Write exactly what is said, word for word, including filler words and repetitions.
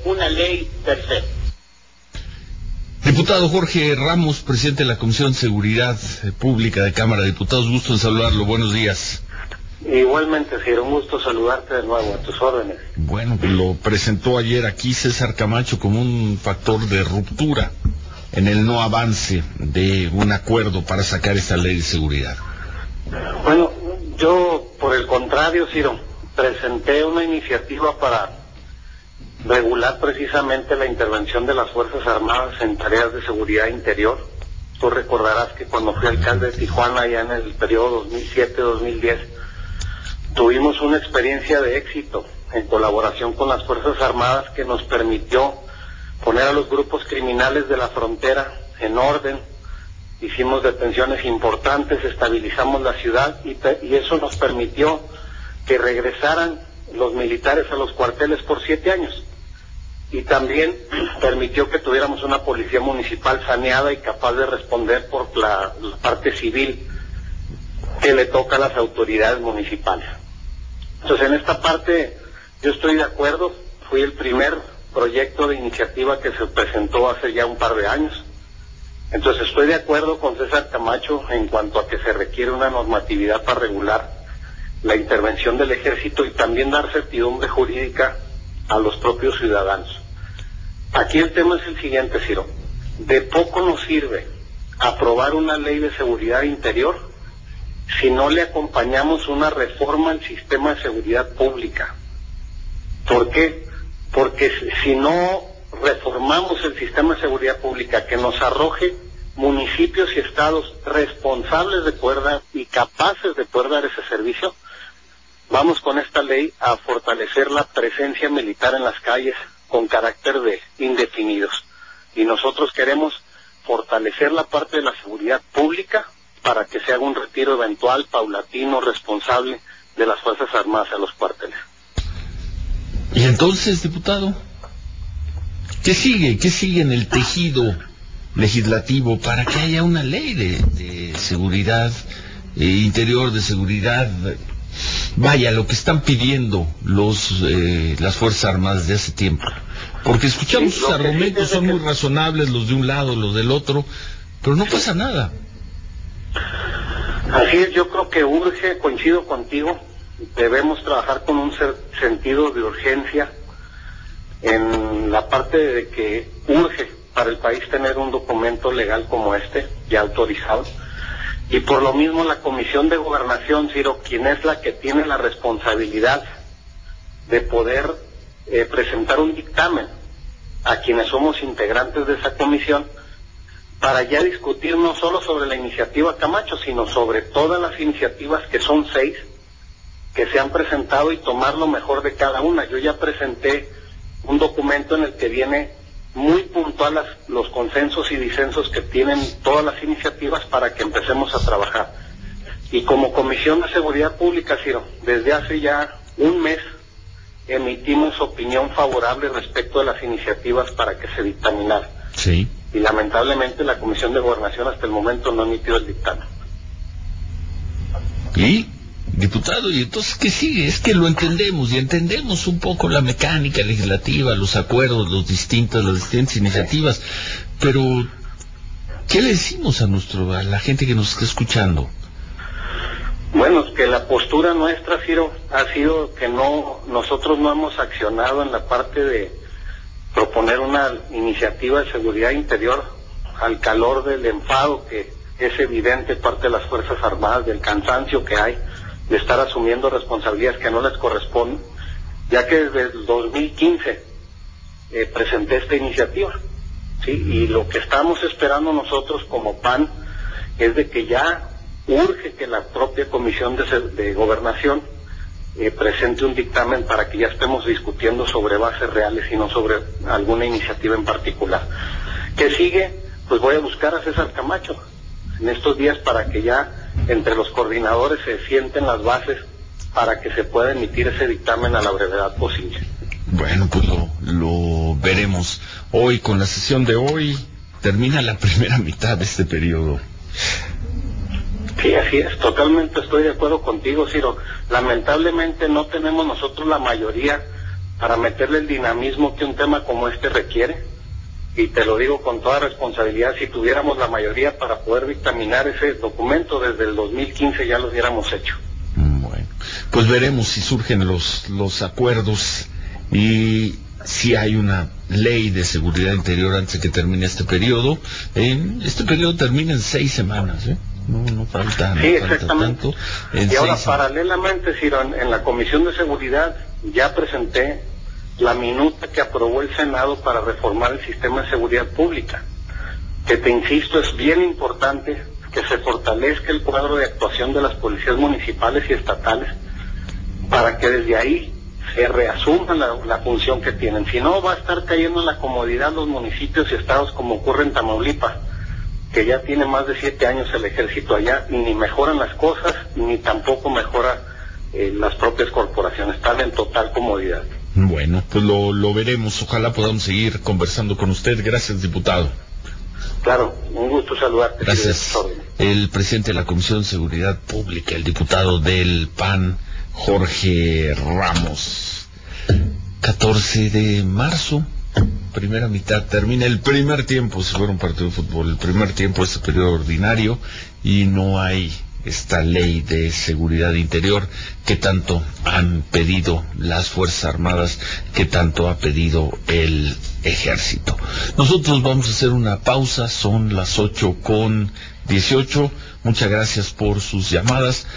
una ley perfecta. Diputado Jorge Ramos, presidente de la Comisión de Seguridad Pública de Cámara de Diputados, gusto en saludarlo, buenos días. Igualmente, Ciro, un gusto saludarte de nuevo, a tus órdenes. Bueno, lo presentó ayer aquí César Camacho como un factor de ruptura en el no avance de un acuerdo para sacar esta ley de seguridad. Bueno, yo, por el contrario, Ciro, presenté una iniciativa para regular precisamente la intervención de las Fuerzas Armadas en tareas de seguridad interior. Tú recordarás que cuando fui alcalde de Tijuana, ya en el periodo dos mil siete a dos mil diez, tuvimos una experiencia de éxito en colaboración con las Fuerzas Armadas que nos permitió poner a los grupos criminales de la frontera en orden. Hicimos detenciones importantes, estabilizamos la ciudad y, y eso nos permitió que regresaran los militares a los cuarteles por siete años. Y también permitió que tuviéramos una policía municipal saneada y capaz de responder por la, la parte civil que le toca a las autoridades municipales. Entonces, en esta parte yo estoy de acuerdo. Fui el primer proyecto de iniciativa que se presentó hace ya un par de años. Entonces, estoy de acuerdo con César Camacho en cuanto a que se requiere una normatividad para regular la intervención del ejército y también dar certidumbre jurídica a los propios ciudadanos. Aquí el tema es el siguiente, Ciro. De poco nos sirve aprobar una ley de seguridad interior si no le acompañamos una reforma al sistema de seguridad pública. ¿Por qué? Porque si no reformamos el sistema de seguridad pública que nos arroje municipios y estados responsables de poder dar y capaces de poder dar ese servicio, vamos con esta ley a fortalecer la presencia militar en las calles con carácter de indefinidos. Y nosotros queremos fortalecer la parte de la seguridad pública para que se haga un retiro eventual, paulatino, responsable de las Fuerzas Armadas a los cuarteles. Y entonces, diputado, ¿qué sigue? ¿Qué sigue en el tejido legislativo para que haya una ley de, de seguridad eh, interior, de seguridad? Vaya, lo que están pidiendo los eh, las Fuerzas Armadas de hace tiempo. Porque escuchamos sí, sus argumentos, sí, son que... muy razonables, los de un lado, los del otro, pero no pasa nada. Así es, yo creo que urge, coincido contigo, debemos trabajar con un ser, sentido de urgencia en la parte de que urge para el país tener un documento legal como este, ya autorizado. Y por lo mismo la Comisión de Gobernación, Ciro, quien es la que tiene la responsabilidad de poder eh, presentar un dictamen a quienes somos integrantes de esa comisión, para ya discutir no solo sobre la iniciativa Camacho, sino sobre todas las iniciativas, que son seis, que se han presentado, y tomar lo mejor de cada una. Yo ya presenté un documento en el que viene muy puntual las, los consensos y disensos que tienen todas las iniciativas para que empecemos a trabajar. Y como Comisión de Seguridad Pública, Ciro, desde hace ya un mes emitimos opinión favorable respecto de las iniciativas para que se dictaminaran. Sí. Y lamentablemente la Comisión de Gobernación hasta el momento no ha emitido el dictamen. ¿Y? Diputado, ¿y entonces qué sigue? Es que lo entendemos, y entendemos un poco la mecánica legislativa, los acuerdos, los distintos, las distintas iniciativas, pero ¿qué le decimos a nuestro, a la gente que nos está escuchando? Bueno, que la postura nuestra, Ciro, ha sido que no, nosotros no hemos accionado en la parte de proponer una iniciativa de seguridad interior al calor del enfado que es evidente parte de las Fuerzas Armadas, del cansancio que hay de estar asumiendo responsabilidades que no les corresponden, ya que desde el dos mil quince eh, presenté esta iniciativa, ¿sí? Y lo que estamos esperando nosotros como P A N es de que ya urge que la propia Comisión de, de Gobernación eh, presente un dictamen para que ya estemos discutiendo sobre bases reales y no sobre alguna iniciativa en particular. ¿Qué sigue? Pues voy a buscar a César Camacho en estos días para que ya entre los coordinadores se sienten las bases para que se pueda emitir ese dictamen a la brevedad posible. Bueno, pues lo, lo veremos. Hoy, con la sesión de hoy, termina la primera mitad de este periodo. Sí, así es, totalmente estoy de acuerdo contigo, Ciro. Lamentablemente no tenemos nosotros la mayoría para meterle el dinamismo que un tema como este requiere, y te lo digo con toda responsabilidad, si tuviéramos la mayoría para poder dictaminar ese documento desde el dos mil quince ya lo hubiéramos hecho. Bueno, pues veremos si surgen los, los acuerdos y si hay una ley de seguridad interior antes de que termine este periodo. En este periodo termina en seis semanas, ¿eh? No, no falta, no sí, falta exactamente. tanto. En y ahora, seis... paralelamente, Ciro, en, en la Comisión de Seguridad ya presenté la minuta que aprobó el Senado para reformar el sistema de seguridad pública, que te insisto, es bien importante que se fortalezca el cuadro de actuación de las policías municipales y estatales para que desde ahí se reasuma la, la función que tienen. Si no, va a estar cayendo en la comodidad los municipios y estados, como ocurre en Tamaulipas, que ya tiene más de siete años el ejército allá, y ni mejoran las cosas, ni tampoco mejora eh, las propias corporaciones, están en total comodidad. Bueno, pues lo, lo veremos, ojalá podamos seguir conversando con usted. Gracias, diputado. Claro, un gusto saludarte. Gracias. El presidente de la Comisión de Seguridad Pública, el diputado del P A N, Jorge Ramos. catorce de marzo, primera mitad, termina el primer tiempo, si fuera un partido de fútbol, el primer tiempo es el periodo ordinario y no hay esta ley de seguridad interior que tanto han pedido las Fuerzas Armadas, que tanto ha pedido el Ejército. Nosotros vamos a hacer una pausa, son las ocho con dieciocho. Muchas gracias por sus llamadas.